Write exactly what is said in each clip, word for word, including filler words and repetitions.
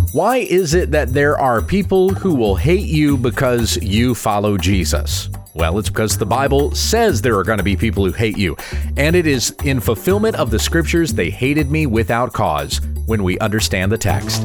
Why is it that there are people who will hate you because you follow Jesus? Well, it's because the Bible says there are going to be people who hate you, and it is in fulfillment of the scriptures, they hated me without cause, when we understand the text.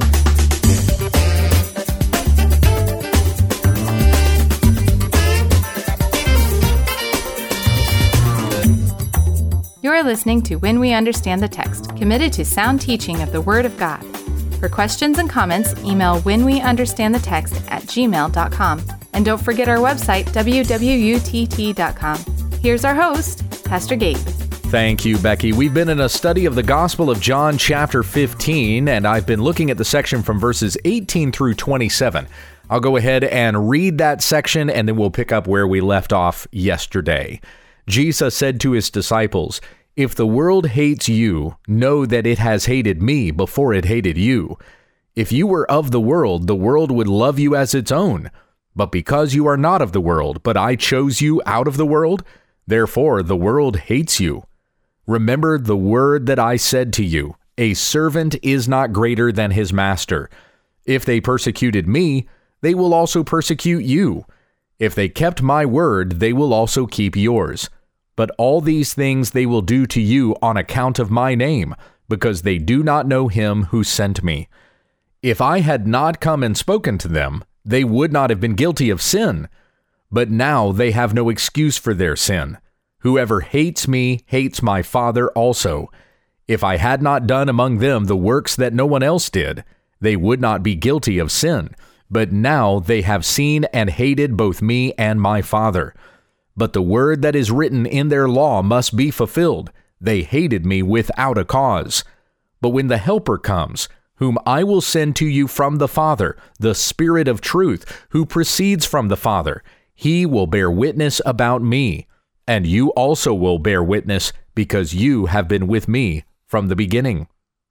You're listening to When We Understand the Text, committed to sound teaching of the Word of God. For questions and comments, email whenweunderstandthetext at gmail dot com. And don't forget our website, w w u t t dot com. Here's our host, Pastor Gabe. Thank you, Becky. We've been in a study of the Gospel of John, chapter fifteen, and I've been looking at the section from verses eighteen through twenty-seven. I'll go ahead and read that section, and then we'll pick up where we left off yesterday. Jesus said to his disciples, "If the world hates you, know that it has hated me before it hated you. If you were of the world, the world would love you as its own. But because you are not of the world, but I chose you out of the world, therefore the world hates you. Remember the word that I said to you, a servant is not greater than his master. If they persecuted me, they will also persecute you. If they kept my word, they will also keep yours. But all these things they will do to you on account of my name, because they do not know him who sent me. If I had not come and spoken to them, they would not have been guilty of sin. But now they have no excuse for their sin. Whoever hates me hates my Father also. If I had not done among them the works that no one else did, they would not be guilty of sin. But now they have seen and hated both me and my Father. But the word that is written in their law must be fulfilled. They hated me without a cause. But when the Helper comes, whom I will send to you from the Father, the Spirit of truth, who proceeds from the Father, he will bear witness about me. And you also will bear witness, because you have been with me from the beginning."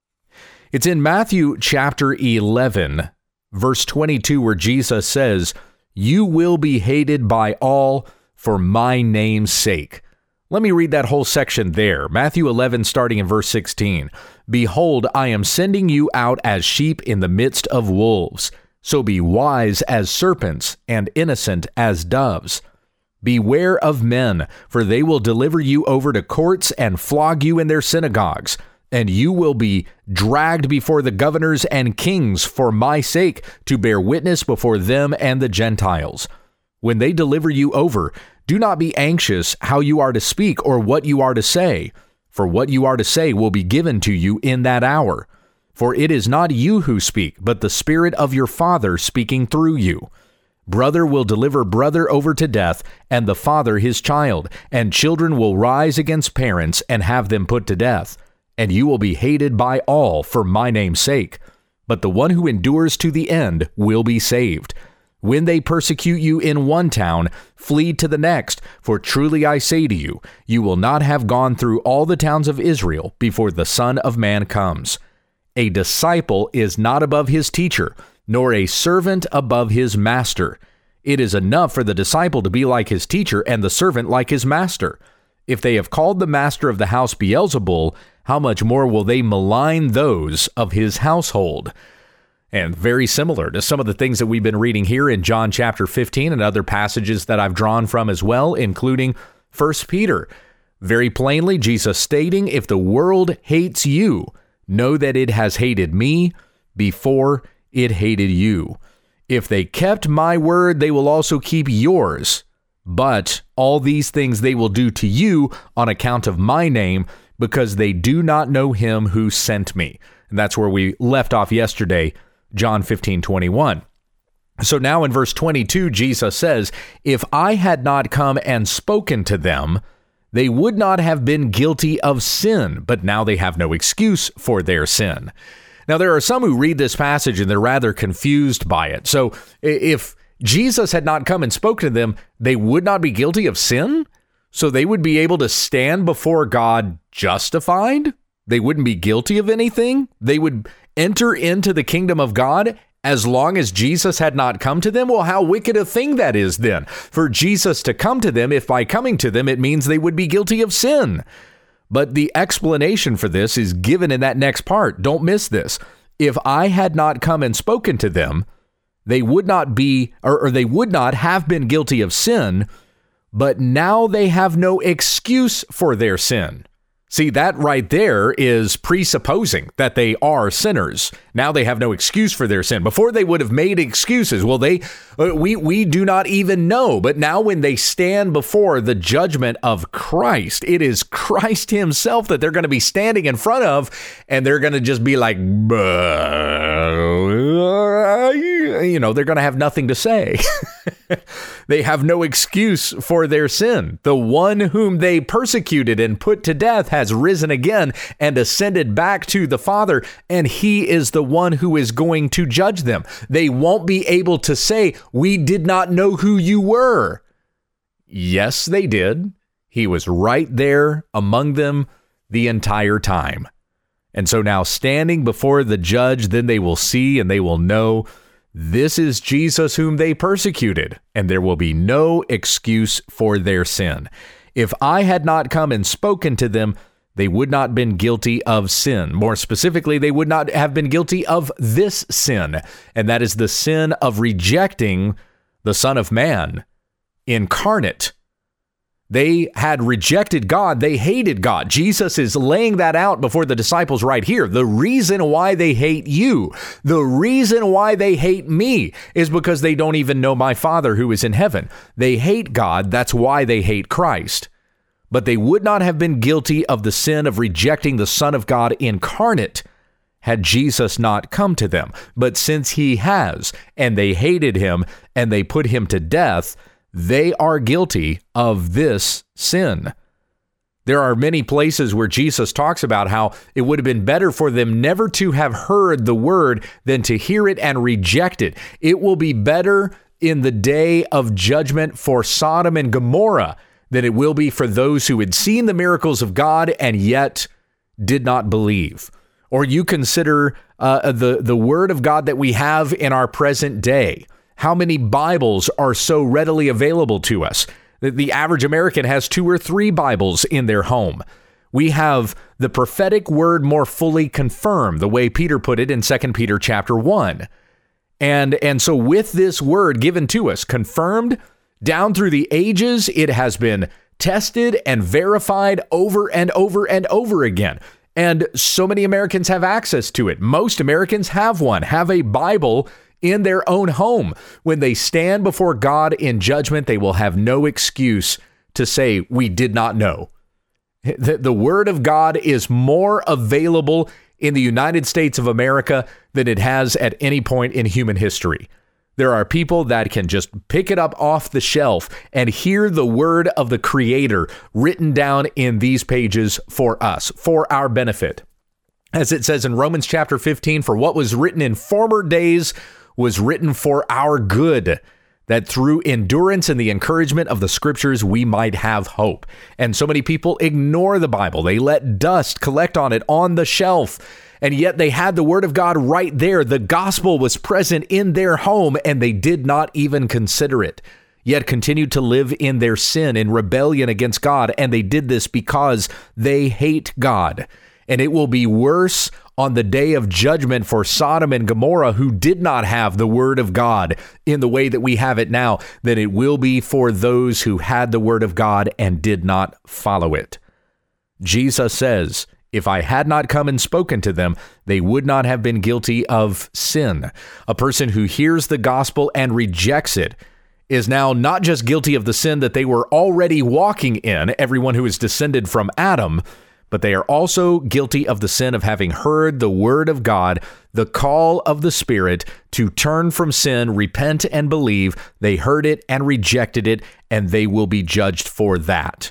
It's in Matthew chapter eleven, verse twenty-two, where Jesus says, "You will be hated by all for my name's sake." Let me read that whole section there. Matthew eleven, starting in verse sixteen. "Behold, I am sending you out as sheep in the midst of wolves. So be wise as serpents and innocent as doves. Beware of men, for they will deliver you over to courts and flog you in their synagogues. And you will be dragged before the governors and kings for my sake, to bear witness before them and the Gentiles. When they deliver you over, do not be anxious how you are to speak or what you are to say, for what you are to say will be given to you in that hour. For it is not you who speak, but the Spirit of your Father speaking through you. Brother will deliver brother over to death, and the father his child, and children will rise against parents and have them put to death. And you will be hated by all for my name's sake. But the one who endures to the end will be saved. When they persecute you in one town, flee to the next, for truly I say to you, you will not have gone through all the towns of Israel before the Son of Man comes. A disciple is not above his teacher, nor a servant above his master. It is enough for the disciple to be like his teacher and the servant like his master. If they have called the master of the house Beelzebul, how much more will they malign those of his household?" And very similar to some of the things that we've been reading here in John chapter fifteen and other passages that I've drawn from as well, including First Peter. Very plainly, Jesus stating, "If the world hates you, know that it has hated me before it hated you. If they kept my word, they will also keep yours. But all these things they will do to you on account of my name, because they do not know him who sent me." And that's where we left off yesterday, John fifteen twenty-one. So now in verse twenty-two, Jesus says, "If I had not come and spoken to them, they would not have been guilty of sin, but now they have no excuse for their sin." Now, there are some who read this passage and they're rather confused by it. So if Jesus had not come and spoken to them, they would not be guilty of sin? So they would be able to stand before God justified? They wouldn't be guilty of anything? They would enter into the kingdom of God as long as Jesus had not come to them? Well, how wicked a thing that is then, for Jesus to come to them, if by coming to them it means they would be guilty of sin. But the explanation for this is given in that next part. Don't miss this. if I had not come and spoken to them, they would not be, or, or they would not have been guilty of sin, but now they have no excuse for their sin. See, that right there is presupposing that they are sinners. Now they have no excuse for their sin. Before they would have made excuses. Well, they uh, we we do not even know. But now when they stand before the judgment of Christ, it is Christ himself that they're going to be standing in front of, and they're going to just be like, you know, they're going to have nothing to say. They have no excuse for their sin. The one whom they persecuted and put to death has risen again and ascended back to the Father, and he is the one who is going to judge them. They won't be able to say, we did not know who you were. Yes, they did. He was right there among them the entire time. And so now standing before the judge, then they will see and they will know this is Jesus whom they persecuted, and there will be no excuse for their sin. If I had not come and spoken to them, they would not have been guilty of sin. More specifically, they would not have been guilty of this sin, and that is the sin of rejecting the Son of Man incarnate. They had rejected God. They hated God. Jesus is laying that out before the disciples right here. The reason why they hate you, the reason why they hate me is because they don't even know my Father who is in heaven. They hate God. That's why they hate Christ. But they would not have been guilty of the sin of rejecting the Son of God incarnate had Jesus not come to them. But since he has, and they hated him, and they put him to death, they are guilty of this sin. There are many places where Jesus talks about how it would have been better for them never to have heard the word than to hear it and reject it. It will be better in the day of judgment for Sodom and Gomorrah than it will be for those who had seen the miracles of God and yet did not believe. Or you consider uh, the, the word of God that we have in our present day. How many Bibles are so readily available to us? The average American has two or three Bibles in their home. We have the prophetic word more fully confirmed, the way Peter put it in Second Peter chapter one. And, and so with this word given to us, confirmed down through the ages, it has been tested and verified over and over and over again. And so many Americans have access to it. Most Americans have one, have a Bible in their own home. When they stand before God in judgment, they will have no excuse to say, we did not know. The, the word of God is more available in the United States of America than it has at any point in human history. There are people that can just pick it up off the shelf and hear the word of the Creator written down in these pages for us, for our benefit. As it says in Romans chapter fifteen, for what was written in former days was written for our good, that through endurance and the encouragement of the scriptures, we might have hope. And so many people ignore the Bible. They let dust collect on it on the shelf. And yet they had the word of God right there. The gospel was present in their home, and they did not even consider it, yet continued to live in their sin, in rebellion against God. And they did this because they hate God. And it will be worse on the day of judgment for Sodom and Gomorrah, who did not have the word of God in the way that we have it now, than it will be for those who had the word of God and did not follow it. Jesus says, if I had not come and spoken to them, they would not have been guilty of sin. A person who hears the gospel and rejects it is now not just guilty of the sin that they were already walking in, everyone who is descended from Adam, but they are also guilty of the sin of having heard the word of God, the call of the Spirit to turn from sin, repent, and believe. They heard it and rejected it, and they will be judged for that.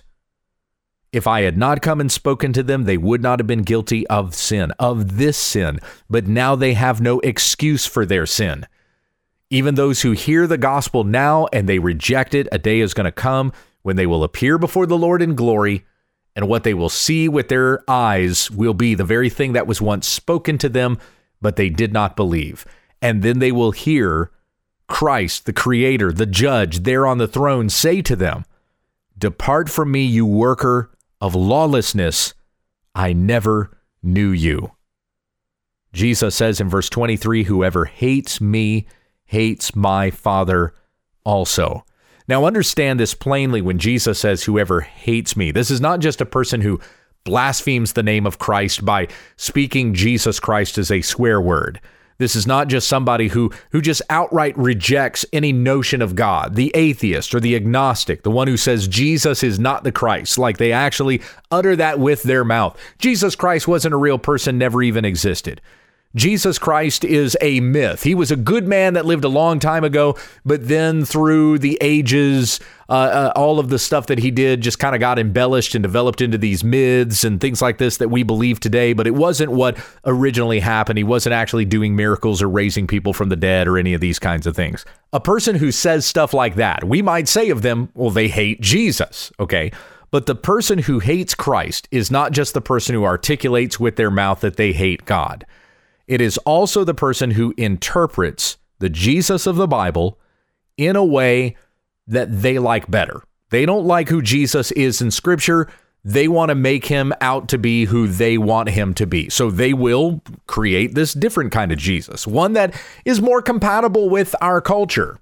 If I had not come and spoken to them, they would not have been guilty of sin, of this sin, but now they have no excuse for their sin. Even those who hear the gospel now and they reject it, a day is going to come when they will appear before the Lord in glory, and what they will see with their eyes will be the very thing that was once spoken to them, but they did not believe. And then they will hear Christ, the Creator, the Judge, there on the throne, say to them, depart from me, you worker of lawlessness. I never knew you. Jesus says in verse twenty-three, whoever hates me hates my Father also. Now understand this plainly when Jesus says whoever hates me. This is not just a person who blasphemes the name of Christ by speaking Jesus Christ as a swear word. This is not just somebody who, who just outright rejects any notion of God, the atheist or the agnostic, the one who says Jesus is not the Christ, like they actually utter that with their mouth. Jesus Christ wasn't a real person, never even existed. Jesus Christ is a myth. He was a good man that lived a long time ago, but then through the ages, uh, uh, all of the stuff that he did just kind of got embellished and developed into these myths and things like this that we believe today, but it wasn't what originally happened. He wasn't actually doing miracles or raising people from the dead or any of these kinds of things. A person who says stuff like that, we might say of them, well, they hate Jesus, okay? But the person who hates Christ is not just the person who articulates with their mouth that they hate God. It is also the person who interprets the Jesus of the Bible in a way that they like better. They don't like who Jesus is in Scripture. They want to make him out to be who they want him to be. So they will create this different kind of Jesus, one that is more compatible with our culture.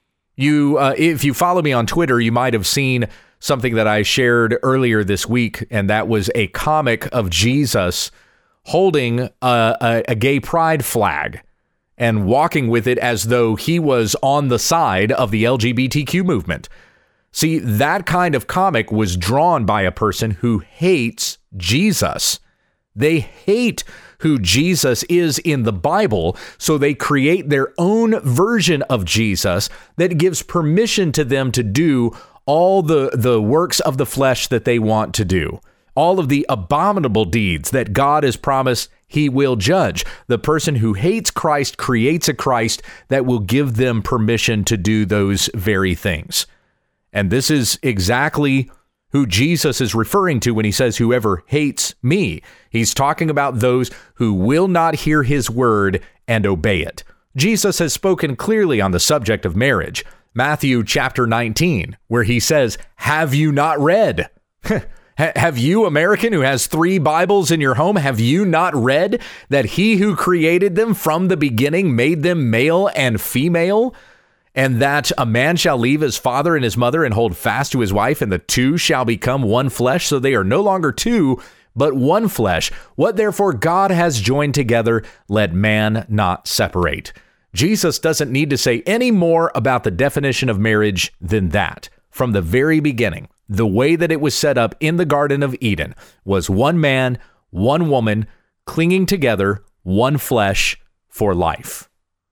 You, uh, if you follow me on Twitter, you might have seen something that I shared earlier this week, and that was a comic of Jesus holding a, a, a gay pride flag and walking with it as though he was on the side of the L G B T Q movement. See, that kind of comic was drawn by a person who hates Jesus. They hate who Jesus is in the Bible, so they create their own version of Jesus that gives permission to them to do all the, the works of the flesh that they want to do. All of the abominable deeds that God has promised he will judge. The person who hates Christ creates a Christ that will give them permission to do those very things. And this is exactly who Jesus is referring to when he says, whoever hates me. He's talking about those who will not hear his word and obey it. Jesus has spoken clearly on the subject of marriage. Matthew chapter nineteen, where he says, have you not read? Have you, American, who has three Bibles in your home, have you not read that he who created them from the beginning made them male and female? And that a man shall leave his father and his mother and hold fast to his wife, and the two shall become one flesh. So they are no longer two, but one flesh. What therefore God has joined together, let man not separate. Jesus doesn't need to say any more about the definition of marriage than that. From the very beginning, the way that it was set up in the Garden of Eden was one man, one woman, clinging together, one flesh for life.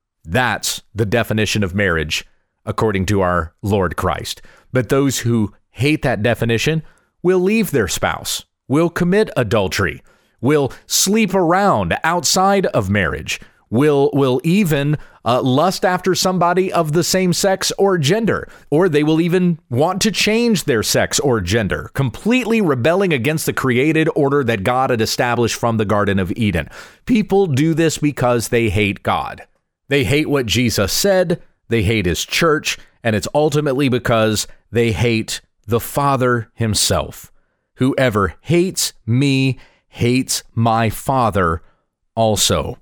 That's the definition of marriage, according to our Lord Christ. But those who hate that definition will leave their spouse, will commit adultery, will sleep around outside of marriage, will will even uh, lust after somebody of the same sex or gender, or they will even want to change their sex or gender, completely rebelling against the created order that God had established from the Garden of Eden. People do this because they hate God. They hate what Jesus said, they hate his church, and it's ultimately because they hate the Father himself. Whoever hates me hates my Father also.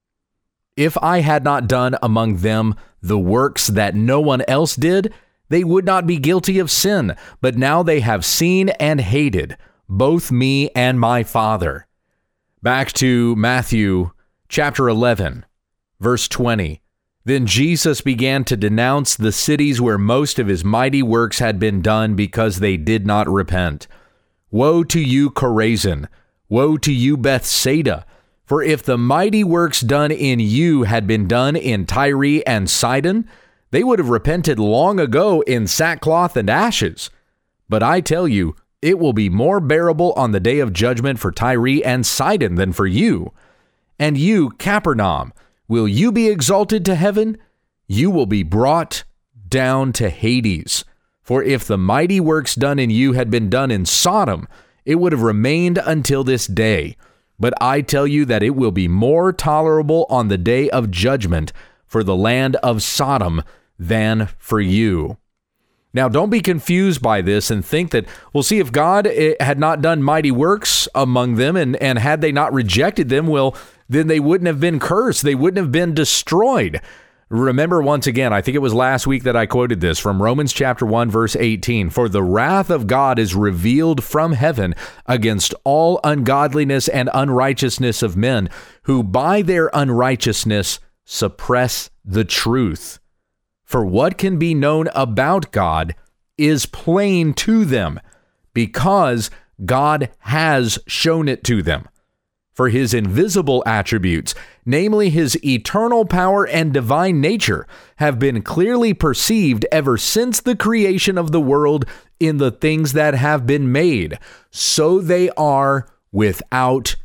If I had not done among them the works that no one else did, they would not be guilty of sin. But now they have seen and hated both me and my Father. Back to Matthew chapter eleven, verse twenty. Then Jesus began to denounce the cities where most of his mighty works had been done because they did not repent. Woe to you, Chorazin! Woe to you, Bethsaida! For if the mighty works done in you had been done in Tyre and Sidon, they would have repented long ago in sackcloth and ashes. But I tell you, it will be more bearable on the day of judgment for Tyre and Sidon than for you. And you, Capernaum, will you be exalted to heaven? You will be brought down to Hades. For if the mighty works done in you had been done in Sodom, it would have remained until this day. But I tell you that it will be more tolerable on the day of judgment for the land of Sodom than for you. Now, don't be confused by this and think that, well, see, if God had not done mighty works among them and, and had they not rejected them, well, then they wouldn't have been cursed. They wouldn't have been destroyed. Remember, once again, I think it was last week that I quoted this from Romans chapter one, verse eighteen. For the wrath of God is revealed from heaven against all ungodliness and unrighteousness of men, who by their unrighteousness suppress the truth. For what can be known about God is plain to them, because God has shown it to them. For his invisible attributes, namely his eternal power and divine nature, have been clearly perceived ever since the creation of the world in the things that have been made, so they are without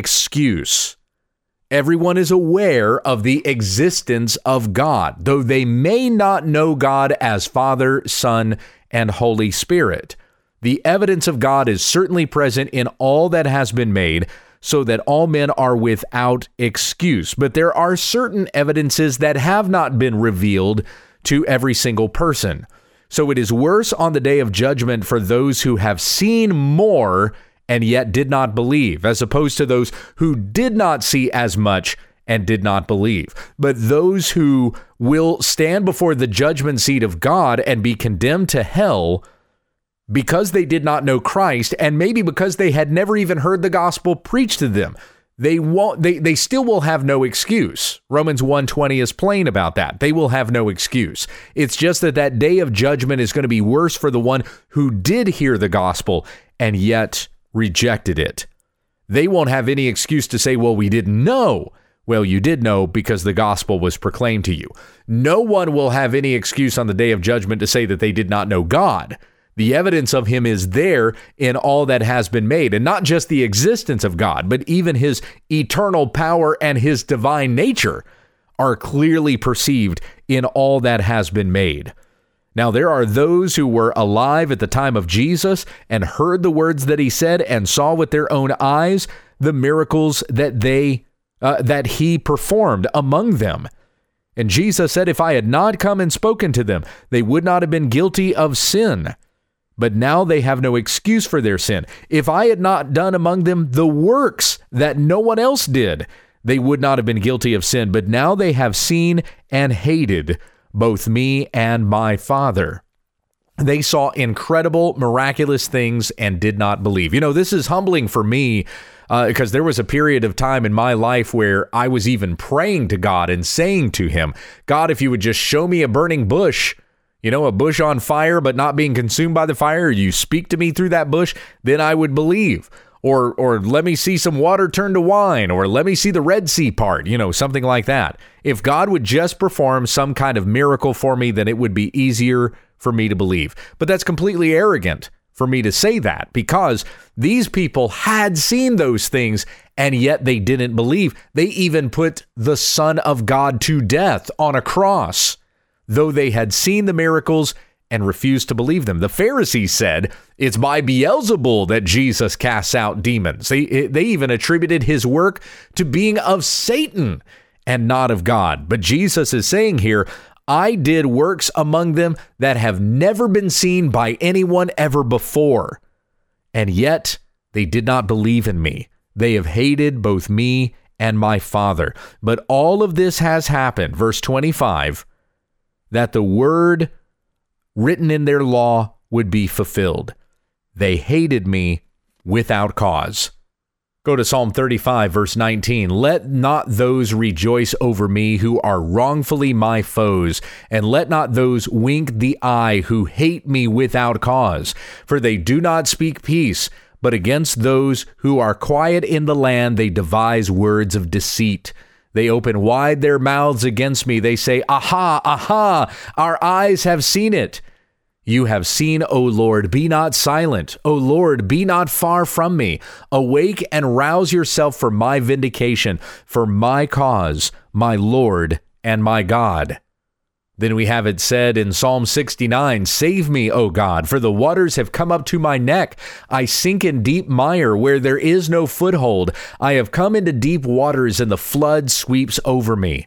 excuse. Everyone is aware of the existence of God, though they may not know God as Father, Son, and Holy Spirit. The evidence of God is certainly present in all that has been made, so that all men are without excuse. But there are certain evidences that have not been revealed to every single person. So it is worse on the day of judgment for those who have seen more and yet did not believe, as opposed to those who did not see as much and did not believe. But those who will stand before the judgment seat of God and be condemned to hell because they did not know Christ, and maybe because they had never even heard the gospel preached to them, they won't. They, they still will have no excuse. Romans one twenty is plain about that. They will have no excuse. It's just that that day of judgment is going to be worse for the one who did hear the gospel and yet rejected it. They won't have any excuse to say, well, we didn't know. Well, you did know because the gospel was proclaimed to you. No one will have any excuse on the day of judgment to say that they did not know God. The evidence of him is there in all that has been made, and not just the existence of God, but even his eternal power and his divine nature are clearly perceived in all that has been made. Now, there are those who were alive at the time of Jesus and heard the words that he said and saw with their own eyes the miracles that they uh, that he performed among them. And Jesus said, if I had not come and spoken to them, they would not have been guilty of sin. But now they have no excuse for their sin. If I had not done among them the works that no one else did, they would not have been guilty of sin. But now they have seen and hated both me and my Father. They saw incredible, miraculous things and did not believe. You know, this is humbling for me uh, because there was a period of time in my life where I was even praying to God and saying to him, God, if you would just show me a burning bush, you know, a bush on fire, but not being consumed by the fire, you speak to me through that bush, then I would believe. Or or let me see some water turn to wine, or let me see the Red Sea part, you know, something like that. If God would just perform some kind of miracle for me, then it would be easier for me to believe. But that's completely arrogant for me to say that, because these people had seen those things and yet they didn't believe. They even put the Son of God to death on a cross, though they had seen the miracles and refused to believe them. The Pharisees said it's by Beelzebul that Jesus casts out demons. They, they even attributed his work to being of Satan and not of God. But Jesus is saying here, I did works among them that have never been seen by anyone ever before. And yet they did not believe in me. They have hated both me and my Father. But all of this has happened, verse twenty-five, that the word written in their law would be fulfilled. They hated me without cause. Go to Psalm thirty-five, verse nineteen. Let not those rejoice over me who are wrongfully my foes, and let not those wink the eye who hate me without cause. For they do not speak peace, but against those who are quiet in the land they devise words of deceit. They open wide their mouths against me. They say, aha, aha, our eyes have seen it. You have seen, O Lord, be not silent. O Lord, be not far from me. Awake and rouse yourself for my vindication, for my cause, my Lord and my God. Then we have it said in Psalm sixty-nine, save me, O God, for the waters have come up to my neck. I sink in deep mire where there is no foothold. I have come into deep waters and the flood sweeps over me.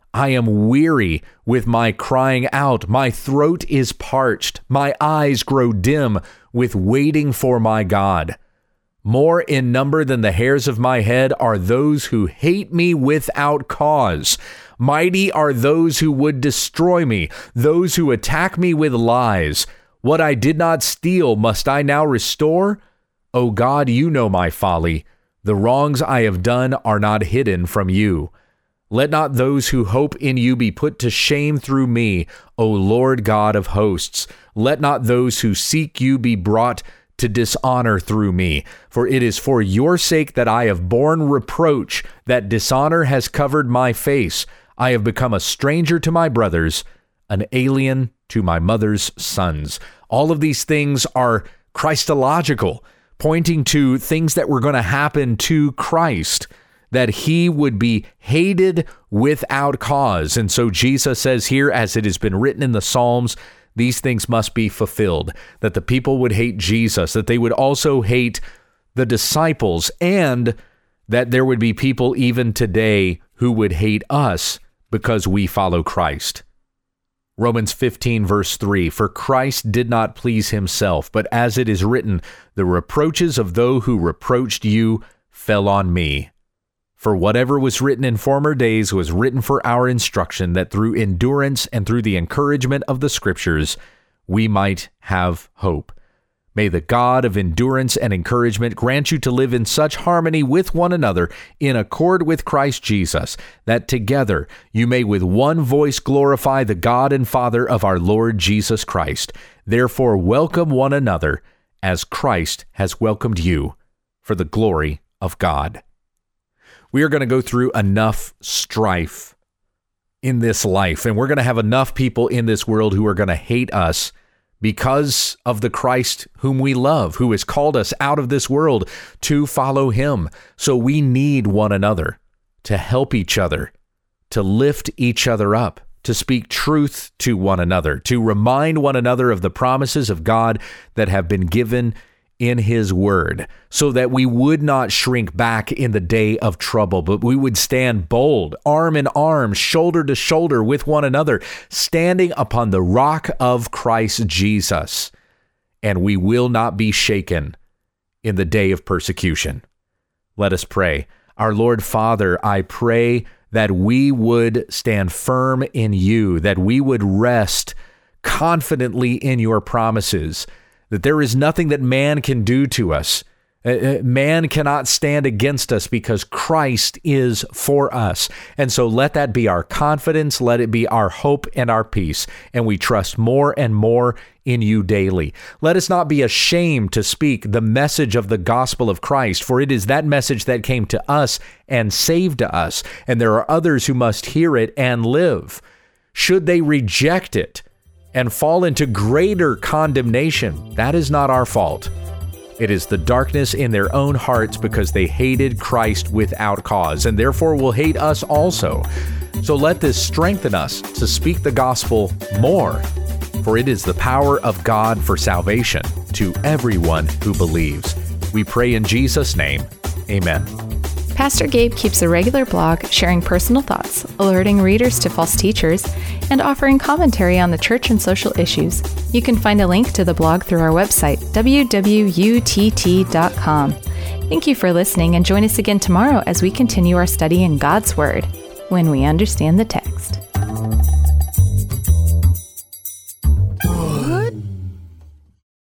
I am weary with my crying out. My throat is parched. My eyes grow dim with waiting for my God. More in number than the hairs of my head are those who hate me without cause. Mighty are those who would destroy me, those who attack me with lies. What I did not steal, must I now restore? O God, you know my folly. The wrongs I have done are not hidden from you. Let not those who hope in you be put to shame through me, O Lord God of hosts. Let not those who seek you be brought to dishonor through me. For it is for your sake that I have borne reproach, that dishonor has covered my face. I have become a stranger to my brothers, an alien to my mother's sons. All of these things are Christological, pointing to things that were going to happen to Christ, that he would be hated without cause. And so Jesus says here, as it has been written in the Psalms, these things must be fulfilled, that the people would hate Jesus, that they would also hate the disciples, and that there would be people even today who would hate us because we follow Christ. Romans fifteen, verse three, for Christ did not please himself, but as it is written, the reproaches of those who reproached you fell on me. For whatever was written in former days was written for our instruction, that through endurance and through the encouragement of the Scriptures, we might have hope. May the God of endurance and encouragement grant you to live in such harmony with one another in accord with Christ Jesus, that together you may with one voice glorify the God and Father of our Lord Jesus Christ. Therefore, welcome one another as Christ has welcomed you, for the glory of God. We are going to go through enough strife in this life, and we're going to have enough people in this world who are going to hate us because of the Christ whom we love, who has called us out of this world to follow him. So we need one another to help each other, to lift each other up, to speak truth to one another, to remind one another of the promises of God that have been given in his word, so that we would not shrink back in the day of trouble, but we would stand bold, arm in arm, shoulder to shoulder with one another, standing upon the rock of Christ Jesus. And we will not be shaken in the day of persecution. Let us pray. Our Lord Father, I pray that we would stand firm in you, that we would rest confidently in your promises, that there is nothing that man can do to us. Uh, man cannot stand against us because Christ is for us. And so let that be our confidence. Let it be our hope and our peace. And we trust more and more in you daily. Let us not be ashamed to speak the message of the gospel of Christ, for it is that message that came to us and saved us. And there are others who must hear it and live. Should they reject it and fall into greater condemnation, that is not our fault. It is the darkness in their own hearts because they hated Christ without cause, and therefore will hate us also. So let this strengthen us to speak the gospel more, for it is the power of God for salvation to everyone who believes. We pray in Jesus' name. Amen. Pastor Gabe keeps a regular blog sharing personal thoughts, alerting readers to false teachers, and offering commentary on the church and social issues. You can find a link to the blog through our website, w w u t t dot com. Thank you for listening, and join us again tomorrow as we continue our study in God's Word, when we understand the text.